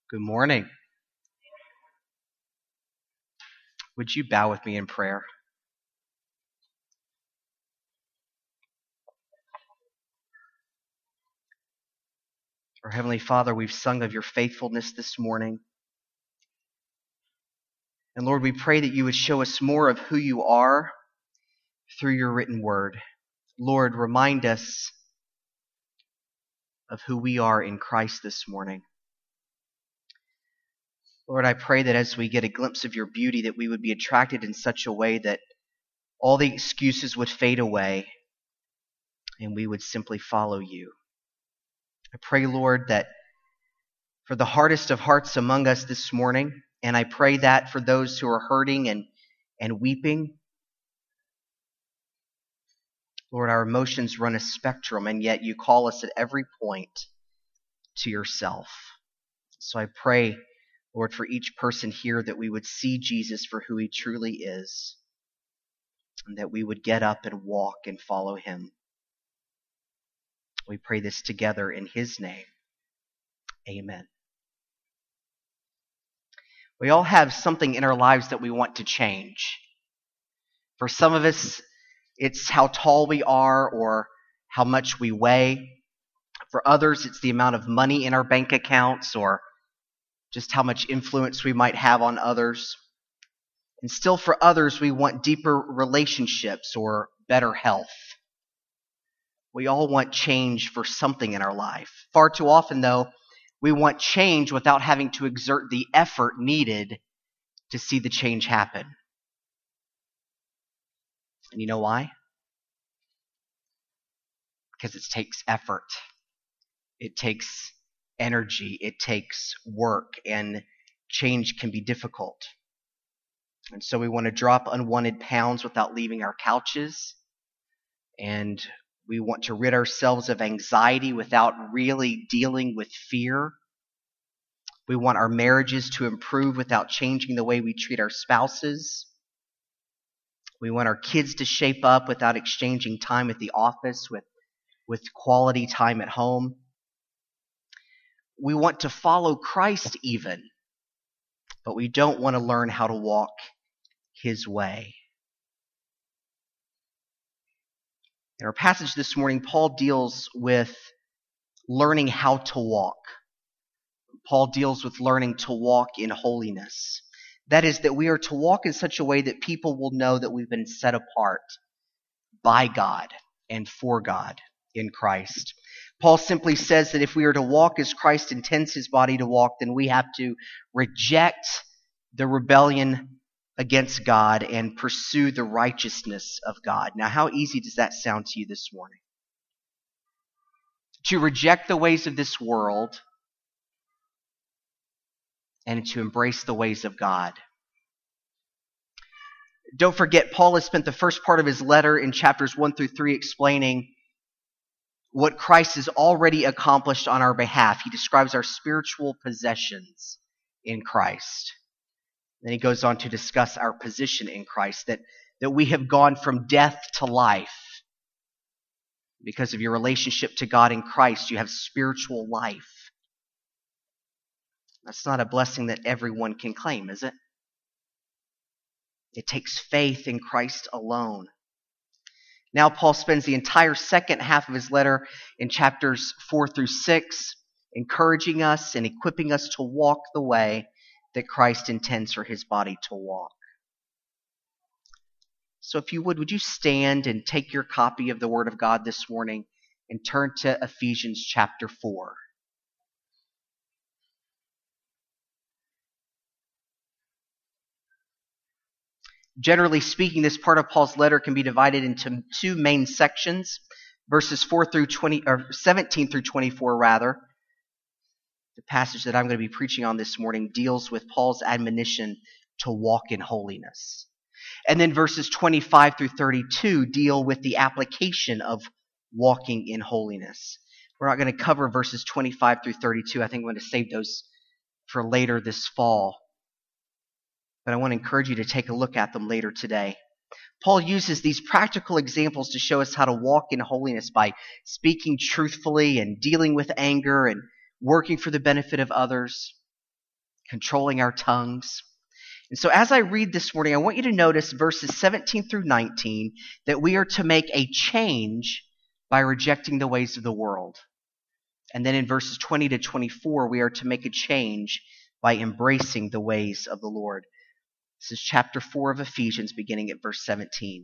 Good morning. Would you bow with me in prayer? Our Heavenly Father, we've sung of your faithfulness this morning. And Lord, we pray that you would show us more of who you are through your written word. Lord, remind us of who we are in Christ this morning. Lord, I pray that as we get a glimpse of your beauty, that we would be attracted in such a way that all the excuses would fade away and we would simply follow you. I pray, Lord, that for the hardest of hearts among us this morning, and I pray that for those who are hurting and weeping, Lord, our emotions run a spectrum, and yet you call us at every point to yourself. So I pray, Lord, for each person here that we would see Jesus for who he truly is, and that we would get up and walk and follow him. We pray this together in his name. Amen. We all have something in our lives that we want to change. For some of us, it's how tall we are or how much we weigh. For others, it's the amount of money in our bank accounts or just how much influence we might have on others. And still for others, we want deeper relationships or better health. We all want change for something in our life. Far too often, though, we want change without having to exert the effort needed to see the change happen. And you know why? Because it takes effort. It takes energy. It takes work, and change can be difficult. And so we want to drop unwanted pounds without leaving our couches. And we want to rid ourselves of anxiety without really dealing with fear. We want our marriages to improve without changing the way we treat our spouses. We want our kids to shape up without exchanging time at the office with quality time at home. We want to follow Christ even, but we don't want to learn how to walk his way. In our passage this morning, Paul deals with learning how to walk. Paul deals with learning to walk in holiness. That is, that we are to walk in such a way that people will know that we've been set apart by God and for God in Christ. Paul simply says that if we are to walk as Christ intends his body to walk, then we have to reject the rebellion against God and pursue the righteousness of God. Now, how easy does that sound to you this morning? To reject the ways of this world and to embrace the ways of God. Don't forget, Paul has spent the first part of his letter in chapters 1 through 3 explaining what Christ has already accomplished on our behalf. He describes our spiritual possessions in Christ. Then he goes on to discuss our position in Christ, that we have gone from death to life. Because of your relationship to God in Christ, you have spiritual life. That's not a blessing that everyone can claim, is it? It takes faith in Christ alone. Now Paul spends the entire second half of his letter in chapters 4 through 6 encouraging us and equipping us to walk the way that Christ intends for his body to walk. So if you would you stand and take your copy of the Word of God this morning and turn to Ephesians chapter 4. Generally speaking, this part of Paul's letter can be divided into two main sections, verses 17 through 24 rather. The passage that I'm going to be preaching on this morning deals with Paul's admonition to walk in holiness. And then verses 25 through 32 deal with the application of walking in holiness. We're not going to cover verses 25 through 32. I think we're going to save those for later this fall. But I want to encourage you to take a look at them later today. Paul uses these practical examples to show us how to walk in holiness by speaking truthfully and dealing with anger and working for the benefit of others. controlling our tongues. And so as I read this morning, I want you to notice verses 17 through 19 that we are to make a change by rejecting the ways of the world. And then in verses 20 to 24, we are to make a change by embracing the ways of the Lord. This is chapter 4 of Ephesians, beginning at verse 17.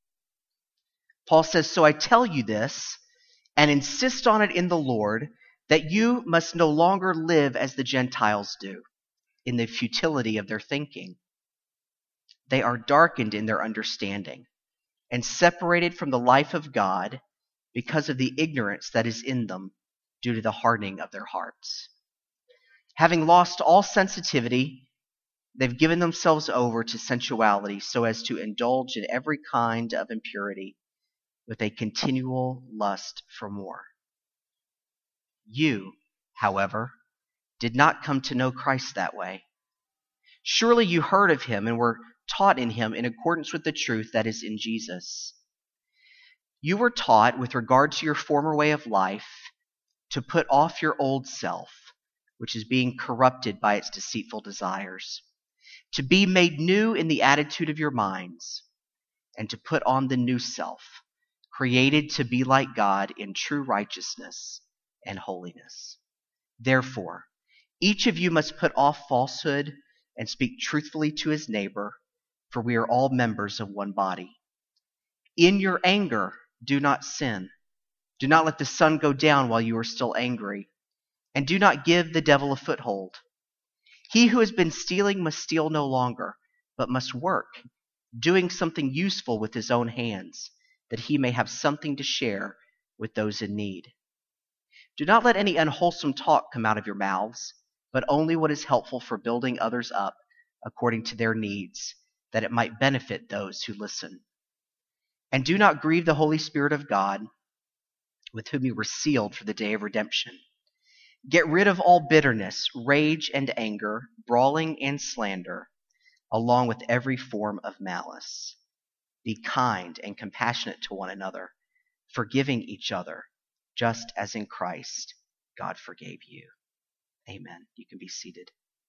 Paul says, "So I tell you this, and insist on it in the Lord, that you must no longer live as the Gentiles do, in the futility of their thinking. They are darkened in their understanding, and separated from the life of God because of the ignorance that is in them due to the hardening of their hearts. Having lost all sensitivity, they've given themselves over to sensuality so as to indulge in every kind of impurity with a continual lust for more. You, however, did not come to know Christ that way. Surely you heard of him and were taught in him in accordance with the truth that is in Jesus. You were taught with regard to your former way of life to put off your old self, which is being corrupted by its deceitful desires, to be made new in the attitude of your minds, and to put on the new self, created to be like God in true righteousness and holiness. Therefore, each of you must put off falsehood and speak truthfully to his neighbor, for we are all members of one body. In your anger, do not sin. Do not let the sun go down while you are still angry, and do not give the devil a foothold. He who has been stealing must steal no longer, but must work, doing something useful with his own hands, that he may have something to share with those in need. Do not let any unwholesome talk come out of your mouths, but only what is helpful for building others up according to their needs, that it might benefit those who listen. And do not grieve the Holy Spirit of God, with whom you were sealed for the day of redemption. Get rid of all bitterness, rage and anger, brawling and slander, along with every form of malice. Be kind and compassionate to one another, forgiving each other, just as in Christ God forgave you." Amen. You can be seated.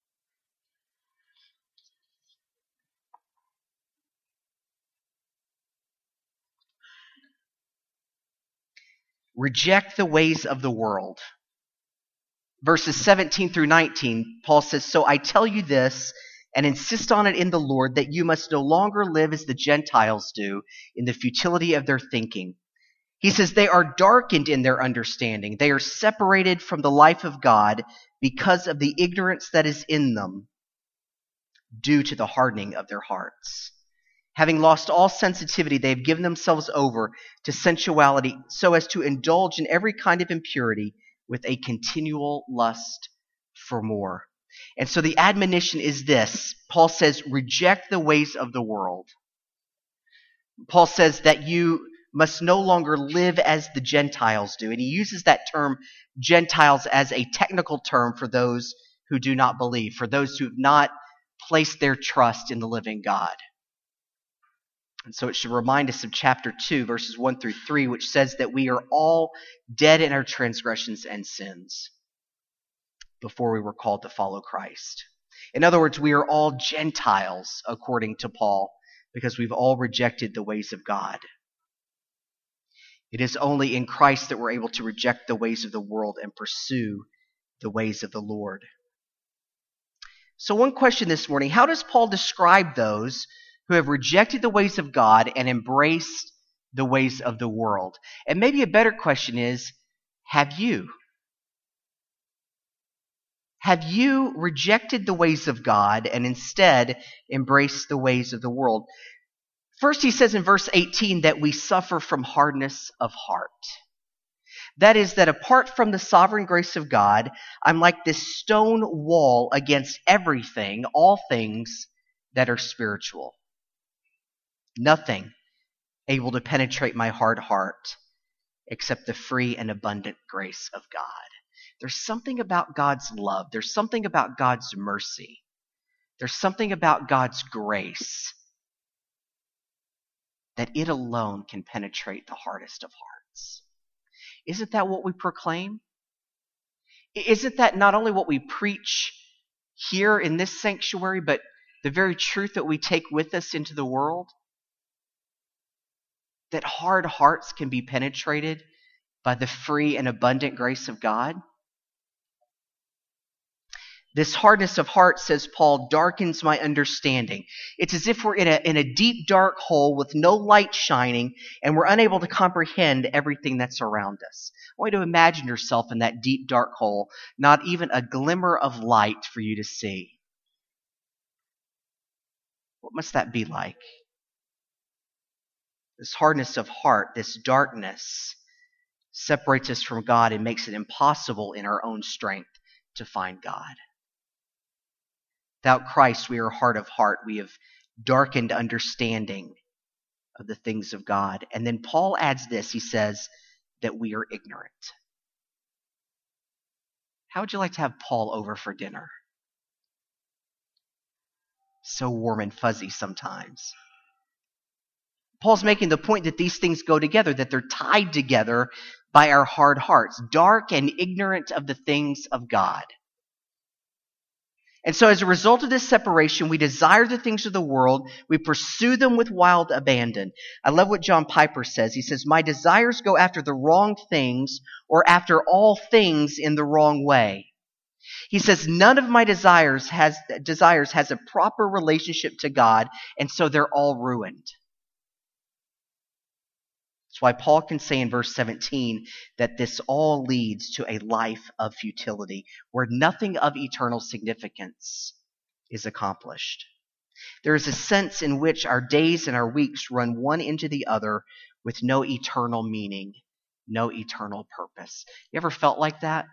Reject the ways of the world. Verses 17 through 19, Paul says, "So I tell you this, and insist on it in the Lord, that you must no longer live as the Gentiles do, in the futility of their thinking." He says they are darkened in their understanding. They are separated from the life of God because of the ignorance that is in them due to the hardening of their hearts. Having lost all sensitivity, they have given themselves over to sensuality so as to indulge in every kind of impurity with a continual lust for more. And so the admonition is this. Paul says, reject the ways of the world. Paul says that you must no longer live as the Gentiles do. And he uses that term Gentiles as a technical term for those who do not believe, for those who have not placed their trust in the living God. And so it should remind us of chapter 2, verses 1 through 3, which says that we are all dead in our transgressions and sins before we were called to follow Christ. In other words, we are all Gentiles, according to Paul, because we've all rejected the ways of God. It is only in Christ that we're able to reject the ways of the world and pursue the ways of the Lord. So one question this morning, how does Paul describe those who have rejected the ways of God and embraced the ways of the world? And maybe a better question is, have you? Have you rejected the ways of God and instead embraced the ways of the world? First, he says in verse 18 that we suffer from hardness of heart. That is, that apart from the sovereign grace of God, I'm like this stone wall against everything, all things that are spiritual. Nothing able to penetrate my hard heart except the free and abundant grace of God. There's something about God's love. There's something about God's mercy. There's something about God's grace that it alone can penetrate the hardest of hearts. Isn't that what we proclaim? Isn't that not only what we preach here in this sanctuary, but the very truth that we take with us into the world, that hard hearts can be penetrated by the free and abundant grace of God. This hardness of heart, says Paul, darkens my understanding. It's as if we're in a deep, dark hole with no light shining, and we're unable to comprehend everything that's around us. I want you to imagine yourself in that deep, dark hole, not even a glimmer of light for you to see. What must that be like? This hardness of heart, this darkness, separates us from God and makes it impossible in our own strength to find God. Without Christ, we are hard of heart. We have darkened understanding of the things of God. And then Paul adds this. He says that we are ignorant. How would you like to have Paul over for dinner? So warm and fuzzy sometimes. Paul's making the point that these things go together, that they're tied together by our hard hearts, dark and ignorant of the things of God. And so as a result of this separation, we desire the things of the world. We pursue them with wild abandon. I love what John Piper says. He says, my desires go after the wrong things, or after all things in the wrong way. He says, none of my desires has a proper relationship to God, and so they're all ruined. That's why Paul can say in verse 17 that this all leads to a life of futility, where nothing of eternal significance is accomplished. There is a sense in which our days and our weeks run one into the other with no eternal meaning, no eternal purpose. You ever felt like that?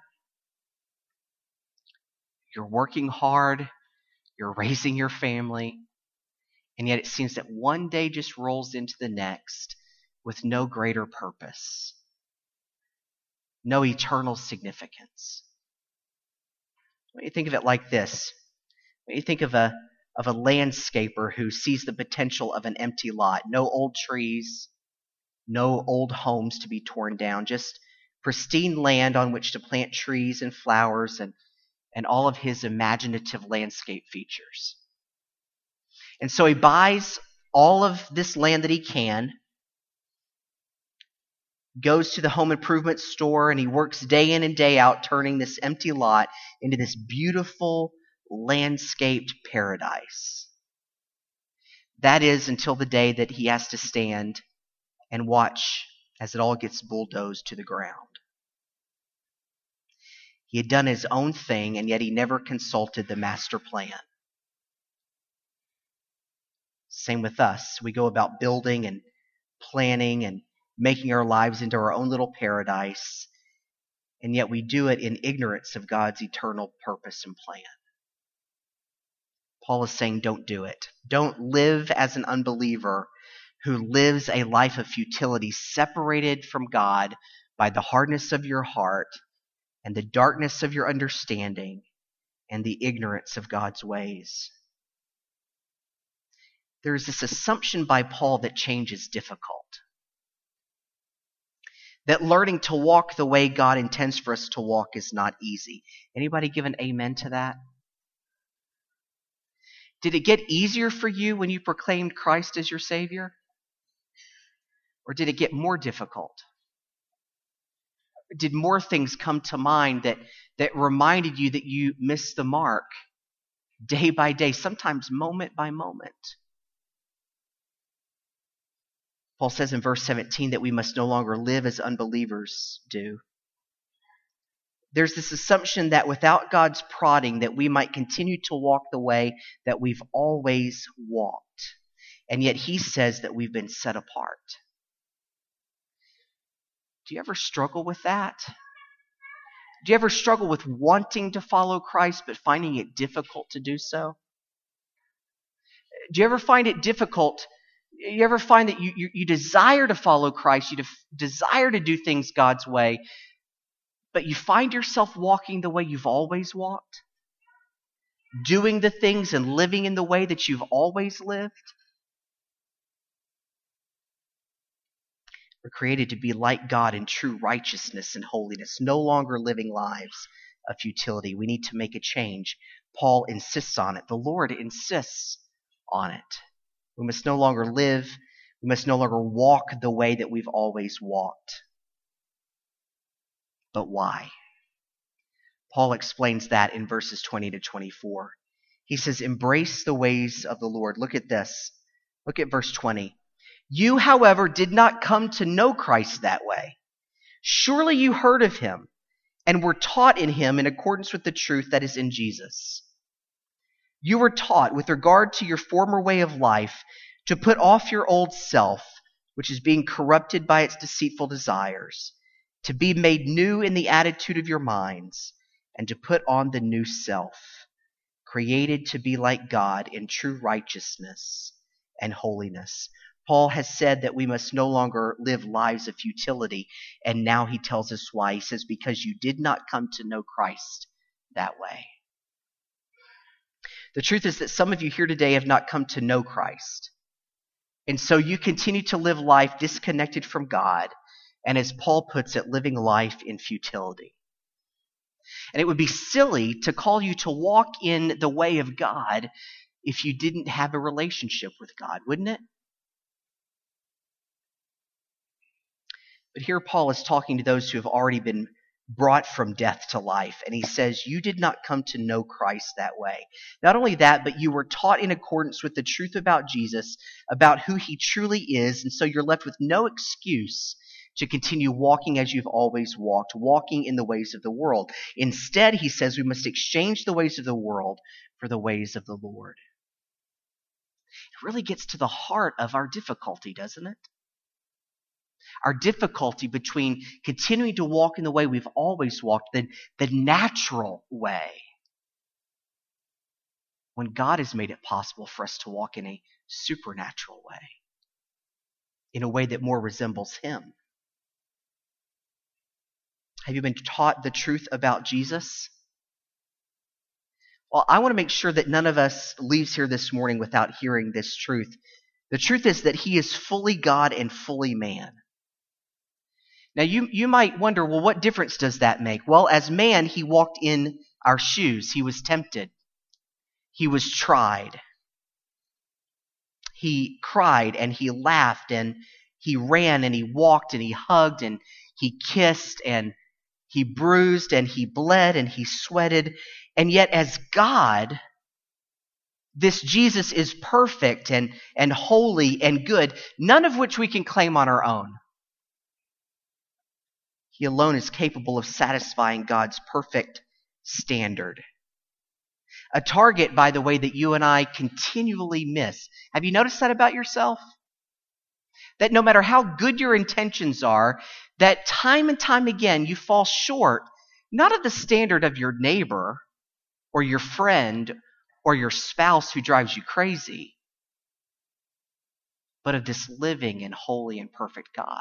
You're working hard, you're raising your family, and yet it seems that one day just rolls into the next with no greater purpose, no eternal significance. When you think of it like this, when you think of a landscaper who sees the potential of an empty lot, no old trees, no old homes to be torn down, just pristine land on which to plant trees and flowers and all of his imaginative landscape features. And so he buys all of this land that he can, goes to the home improvement store, and he works day in and day out turning this empty lot into this beautiful landscaped paradise. That is until the day that he has to stand and watch as it all gets bulldozed to the ground. He had done his own thing, and yet he never consulted the master plan. Same with us. We go about building and planning and making our lives into our own little paradise, and yet we do it in ignorance of God's eternal purpose and plan. Paul is saying, don't do it. Don't live as an unbeliever who lives a life of futility, separated from God by the hardness of your heart and the darkness of your understanding and the ignorance of God's ways. There's this assumption by Paul that change is difficult. That learning to walk the way God intends for us to walk is not easy. Anybody give an amen to that? Did it get easier for you when you proclaimed Christ as your Savior? Or did it get more difficult? Did more things come to mind that reminded you that you missed the mark day by day, sometimes moment by moment? Paul says in verse 17 that we must no longer live as unbelievers do. There's this assumption that without God's prodding, that we might continue to walk the way that we've always walked. And yet he says that we've been set apart. Do you ever struggle with that? Do you ever struggle with wanting to follow Christ but finding it difficult to do so? Do you ever find it difficult? You ever find that you desire to follow Christ, you desire to do things God's way, but you find yourself walking the way you've always walked? Doing the things and living in the way that you've always lived? We're created to be like God in true righteousness and holiness, no longer living lives of futility. We need to make a change. Paul insists on it. The Lord insists on it. We must no longer live. We must no longer walk the way that we've always walked. But why? Paul explains that in verses 20 to 24. He says, embrace the ways of the Lord. Look at this. Look at verse 20. You, however, did not come to know Christ that way. Surely you heard of him and were taught in him in accordance with the truth that is in Jesus. You were taught with regard to your former way of life to put off your old self, which is being corrupted by its deceitful desires, to be made new in the attitude of your minds, and to put on the new self, created to be like God in true righteousness and holiness. Paul has said that we must no longer live lives of futility, and now he tells us why. He says, because you did not come to know Christ that way. The truth is that some of you here today have not come to know Christ. And so you continue to live life disconnected from God, and as Paul puts it, living life in futility. And it would be silly to call you to walk in the way of God if you didn't have a relationship with God, wouldn't it? But here Paul is talking to those who have already been brought from death to life. And he says, you did not come to know Christ that way. Not only that, but you were taught in accordance with the truth about Jesus, about who he truly is. And so you're left with no excuse to continue walking as you've always walked, walking in the ways of the world. Instead, he says, we must exchange the ways of the world for the ways of the Lord. It really gets to the heart of our difficulty, doesn't it? Our difficulty between continuing to walk in the way we've always walked, the natural way, when God has made it possible for us to walk in a supernatural way, in a way that more resembles him. Have you been taught the truth about Jesus? Well, I want to make sure that none of us leaves here this morning without hearing this truth. The truth is that he is fully God and fully man. Now, you might wonder, well, what difference does that make? Well, as man, he walked in our shoes. He was tempted. He was tried. He cried and he laughed and he ran and he walked and he hugged and he kissed and he bruised and he bled and he sweated. And yet as God, this Jesus is perfect and holy and good, none of which we can claim on our own. He alone is capable of satisfying God's perfect standard. A target, by the way, that you and I continually miss. Have you noticed that about yourself? That no matter how good your intentions are, that time and time again you fall short, not of the standard of your neighbor or your friend or your spouse who drives you crazy, but of this living and holy and perfect God.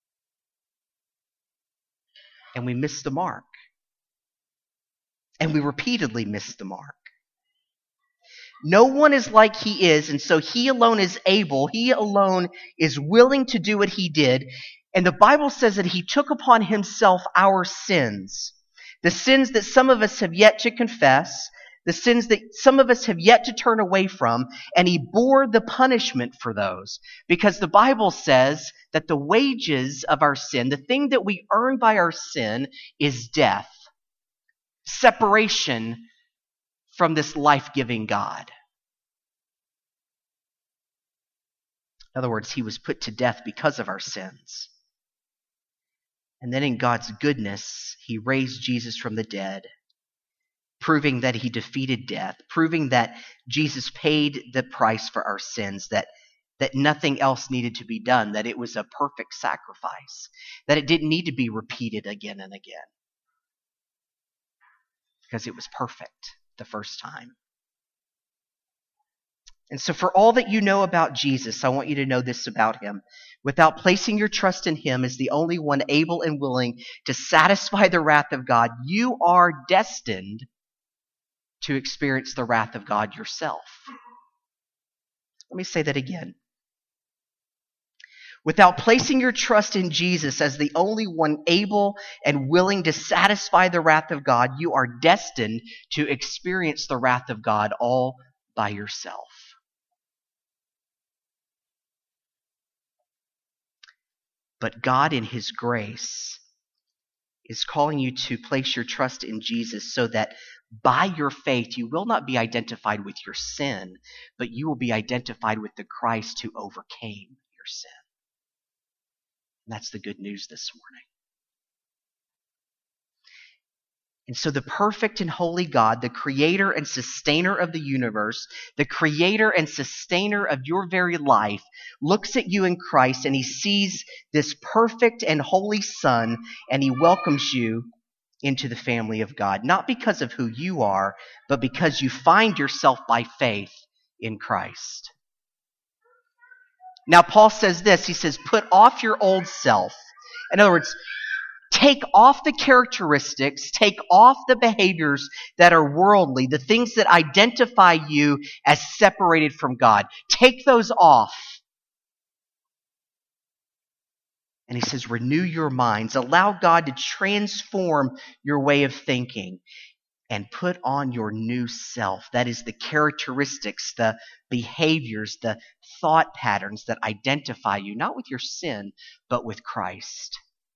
And we miss the mark. And we repeatedly miss the mark. No one is like he is, and so he alone is able, he alone is willing to do what he did. And the Bible says that he took upon himself our sins. The sins that some of us have yet to confess, the sins that some of us have yet to turn away from, and he bore the punishment for those. Because the Bible says that the wages of our sin, the thing that we earn by our sin, is death. Separation from this life-giving God. In other words, he was put to death because of our sins. And then in God's goodness, he raised Jesus from the dead, proving that he defeated death, proving that Jesus paid the price for our sins, that nothing else needed to be done, that it was a perfect sacrifice, that it didn't need to be repeated again and again, because it was perfect the first time. And so for all that you know about Jesus, I want you to know this about him. Without placing your trust in him as the only one able and willing to satisfy the wrath of God, you are destined to experience the wrath of God yourself. Let me say that again. Without placing your trust in Jesus as the only one able and willing to satisfy the wrath of God, you are destined to experience the wrath of God all by yourself. But God, in His grace, is calling you to place your trust in Jesus so that by your faith you will not be identified with your sin, but you will be identified with the Christ who overcame your sin. And that's the good news this morning. And so the perfect and holy God, the creator and sustainer of the universe, the creator and sustainer of your very life, looks at you in Christ and He sees this perfect and holy Son, and He welcomes you into the family of God, not because of who you are, but because you find yourself by faith in Christ. Now, Paul says this, he says, put off your old self. In other words, take off the characteristics, take off the behaviors that are worldly, the things that identify you as separated from God. Take those off. And he says, renew your minds. Allow God to transform your way of thinking and put on your new self. That is the characteristics, the behaviors, the thought patterns that identify you, not with your sin, but with Christ.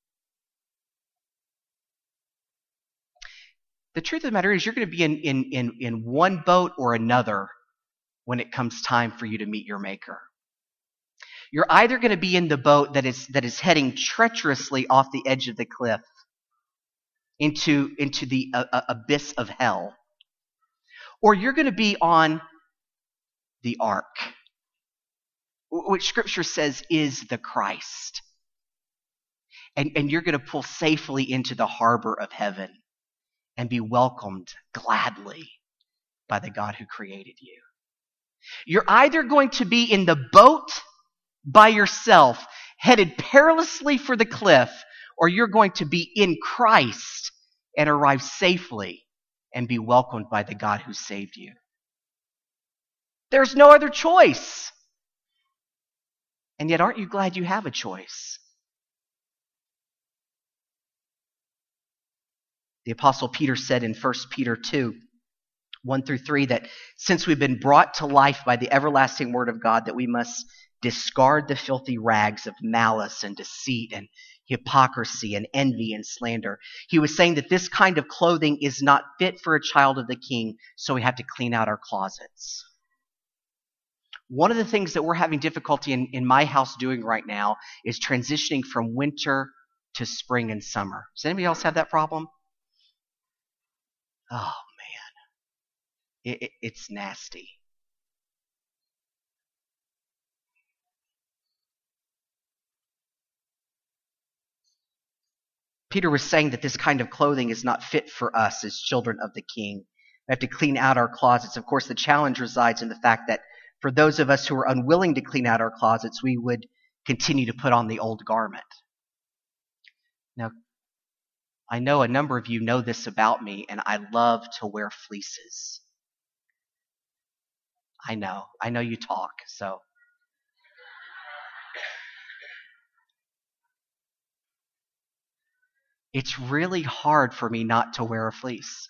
The truth of the matter is you're going to be in one boat or another when it comes time for you to meet your Maker. You're either going to be in the boat that is heading treacherously off the edge of the cliff into the abyss of hell, or you're going to be on the ark, which Scripture says is the Christ. And you're going to pull safely into the harbor of heaven and be welcomed gladly by the God who created you. You're either going to be in the boat by yourself, headed perilously for the cliff, or you're going to be in Christ and arrive safely and be welcomed by the God who saved you. There's no other choice. And yet, aren't you glad you have a choice? The Apostle Peter said in 1 Peter 2, 1-3, that since we've been brought to life by the everlasting word of God, that we must discard the filthy rags of malice and deceit and hypocrisy and envy and slander. He was saying that this kind of clothing is not fit for a child of the King, so we have to clean out our closets. One of the things that we're having difficulty in my house doing right now is transitioning from winter to spring and summer. Does anybody else have that problem? Oh, man. It's nasty. Peter was saying that this kind of clothing is not fit for us as children of the King. We have to clean out our closets. Of course, the challenge resides in the fact that for those of us who are unwilling to clean out our closets, we would continue to put on the old garment. Now, I know a number of you know this about me, and I love to wear fleeces. I know you talk, so. It's really hard for me not to wear a fleece.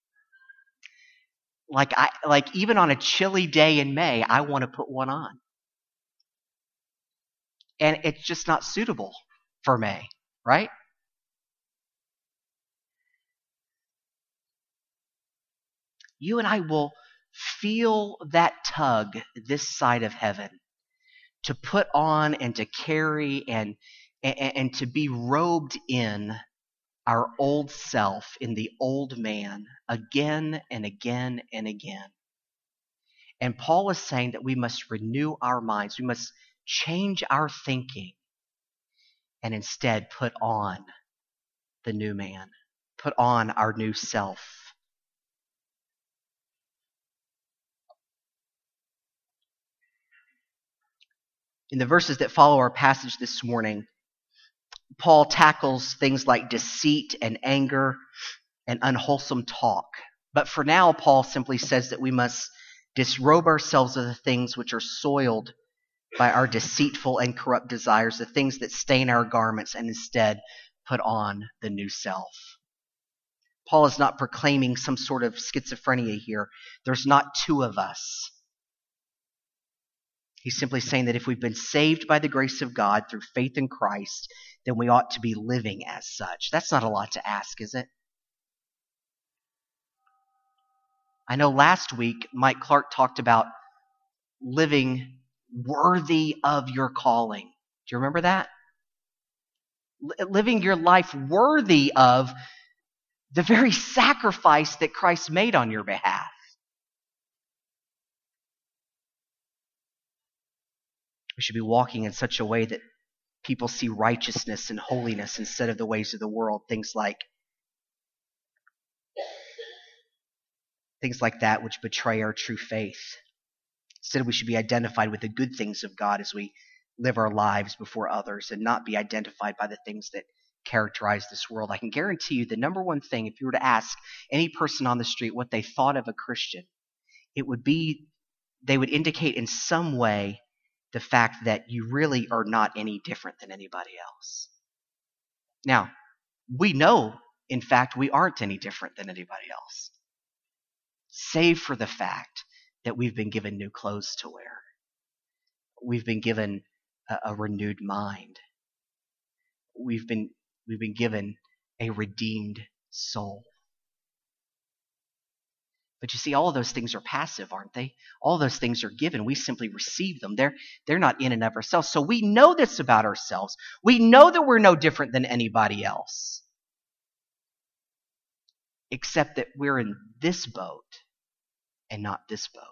Like even on a chilly day in May, I want to put one on. And it's just not suitable for May, right? You and I will feel that tug this side of heaven to put on and to carry and to be robed in our old self, in the old man, again and again and again. And Paul is saying that we must renew our minds. We must change our thinking and instead put on the new man, put on our new self. In the verses that follow our passage this morning, Paul tackles things like deceit and anger and unwholesome talk. But for now, Paul simply says that we must disrobe ourselves of the things which are soiled by our deceitful and corrupt desires, the things that stain our garments, and instead put on the new self. Paul is not proclaiming some sort of schizophrenia here. There's not two of us. He's simply saying that if we've been saved by the grace of God through faith in Christ, then we ought to be living as such. That's not a lot to ask, is it? I know last week Mike Clark talked about living worthy of your calling. Do you remember that? Living your life worthy of the very sacrifice that Christ made on your behalf. We should be walking in such a way that people see righteousness and holiness instead of the ways of the world. Things like that which betray our true faith. Instead, we should be identified with the good things of God as we live our lives before others and not be identified by the things that characterize this world. I can guarantee you the number one thing, if you were to ask any person on the street what they thought of a Christian, it would be they would indicate in some way the fact that you really are not any different than anybody else. Now, we know, in fact, we aren't any different than anybody else, save for the fact that we've been given new clothes to wear. We've been given a renewed mind. We've been given a redeemed soul. But you see, all of those things are passive, aren't they? All those things are given. We simply receive them. They're not in and of ourselves. So we know this about ourselves. We know that we're no different than anybody else, except that we're in this boat and not this boat.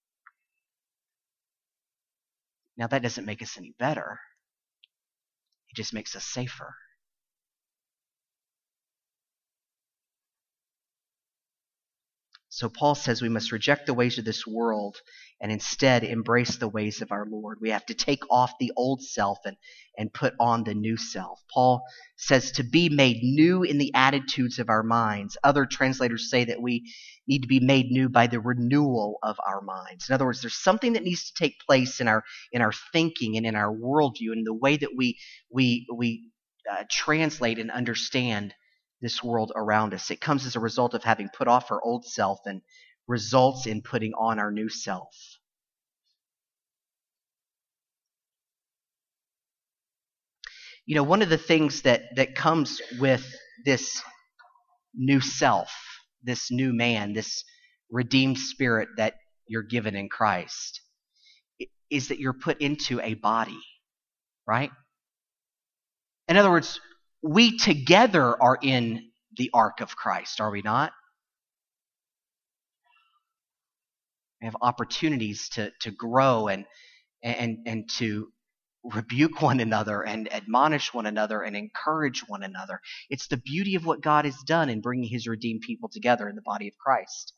Now, that doesn't make us any better. It just makes us safer. So Paul says we must reject the ways of this world and instead embrace the ways of our Lord. We have to take off the old self and put on the new self. Paul says to be made new in the attitudes of our minds. Other translators say that we need to be made new by the renewal of our minds. In other words, there's something that needs to take place in our thinking and in our worldview and the way that we translate and understand this world around us. It comes as a result of having put off our old self and results in putting on our new self. You know, one of the things that comes with this new self, this new man, this redeemed spirit that you're given in Christ, is that you're put into a body, right? In other words, we together are in the ark of Christ, are we not? We have opportunities to grow and to rebuke one another and admonish one another and encourage one another. It's the beauty of what God has done in bringing his redeemed people together in the body of Christ.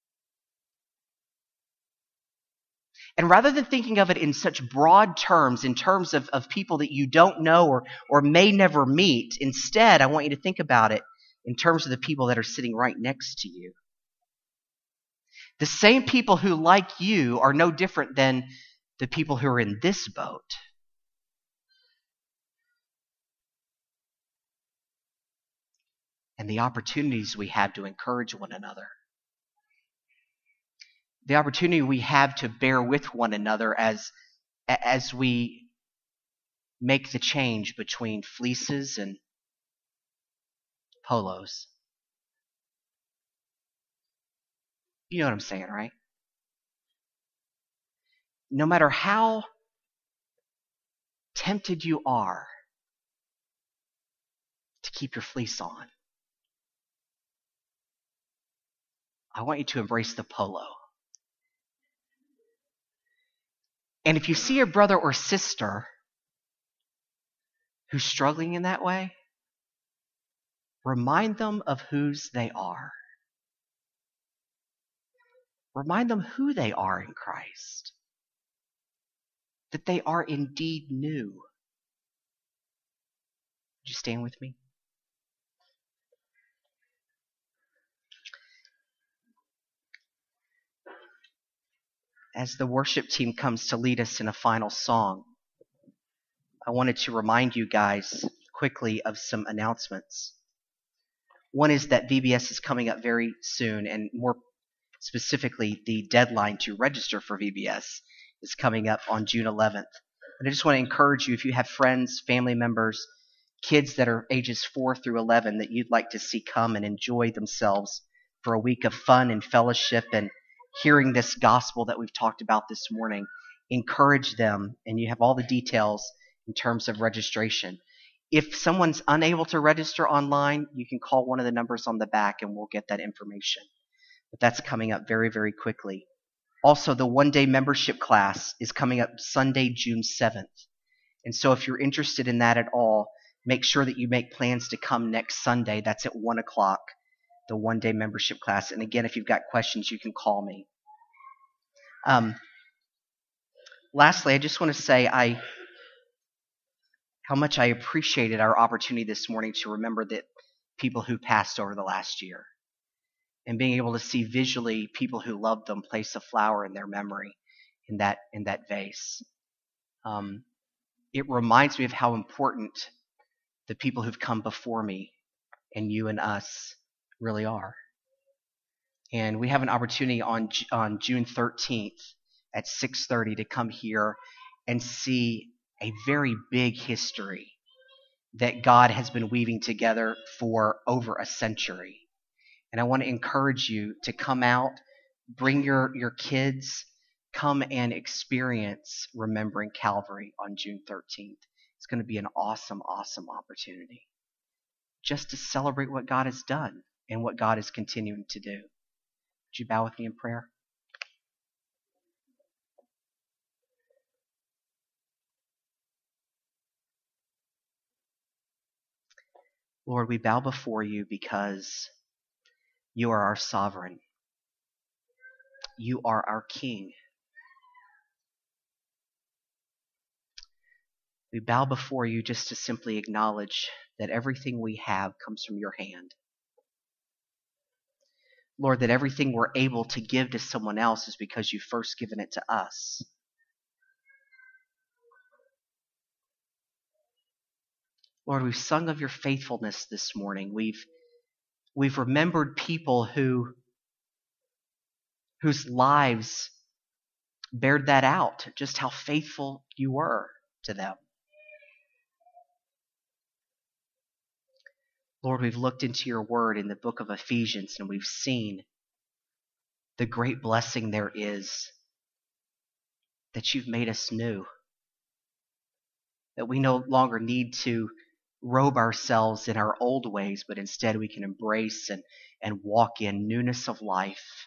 And rather than thinking of it in such broad terms, in terms of people that you don't know or may never meet, instead, I want you to think about it in terms of the people that are sitting right next to you. The same people who, like you, are no different than the people who are in this boat. And the opportunities we have to encourage one another. The opportunity we have to bear with one another as we make the change between fleeces and polos. You know what I'm saying, right? No matter how tempted you are to keep your fleece on, I want you to embrace the polo. And if you see a brother or sister who's struggling in that way, remind them of whose they are. Remind them who they are in Christ. That they are indeed new. Would you stand with me? As the worship team comes to lead us in a final song, I wanted to remind you guys quickly of some announcements. One is that VBS is coming up very soon, and more specifically, the deadline to register for VBS is coming up on June 11th. And I just want to encourage you, if you have friends, family members, kids that are ages 4 through 11 that you'd like to see come and enjoy themselves for a week of fun and fellowship and hearing this gospel that we've talked about this morning, encourage them, and you have all the details in terms of registration. If someone's unable to register online, you can call one of the numbers on the back and we'll get that information. But that's coming up very, very quickly. Also, the one-day membership class is coming up Sunday, June 7th. And so if you're interested in that at all, make sure that you make plans to come next Sunday. That's at 1 o'clock, the one-day membership class. And again, if you've got questions, you can call me. Lastly, I just want to say how much I appreciated our opportunity this morning to remember that people who passed over the last year, and being able to see visually people who loved them place a flower in their memory in that vase. It reminds me of how important the people who've come before me and you and us really are. And we have an opportunity on June 13th at 6:30 to come here and see a very big history that God has been weaving together for over a century. And I want to encourage you to come out, bring your kids, come and experience Remembering Calvary on June 13th. It's going to be an awesome, awesome opportunity just to celebrate what God has done and what God is continuing to do. Would you bow with me in prayer? Lord, we bow before you because you are our sovereign. You are our King. We bow before you just to simply acknowledge that everything we have comes from your hand. Lord, that everything we're able to give to someone else is because you've first given it to us. Lord, we've sung of your faithfulness this morning. We've remembered people whose lives bared that out, just how faithful you were to them. Lord, we've looked into your word in the book of Ephesians, and we've seen the great blessing there is that you've made us new, that we no longer need to robe ourselves in our old ways, but instead we can embrace and walk in newness of life.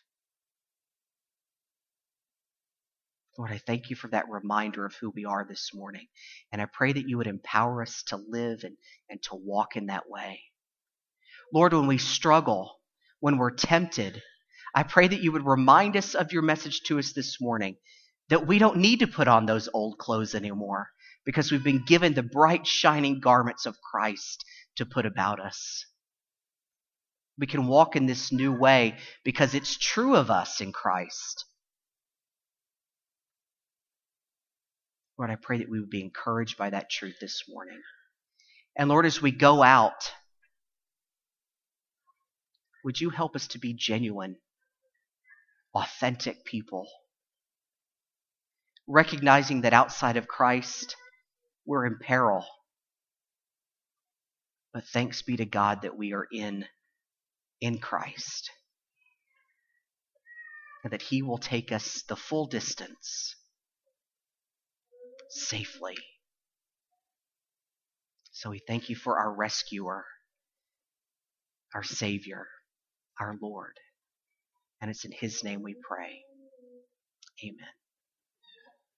Lord, I thank you for that reminder of who we are this morning, and I pray that you would empower us to live and to walk in that way. Lord, when we struggle, when we're tempted, I pray that you would remind us of your message to us this morning, that we don't need to put on those old clothes anymore because we've been given the bright, shining garments of Christ to put about us. We can walk in this new way because it's true of us in Christ. Lord, I pray that we would be encouraged by that truth this morning. And Lord, as we go out, would you help us to be genuine, authentic people, recognizing that outside of Christ, we're in peril. But thanks be to God that we are in Christ, and that he will take us the full distance safely. So we thank you for our rescuer, our Savior, our Lord. And it's in his name we pray. Amen.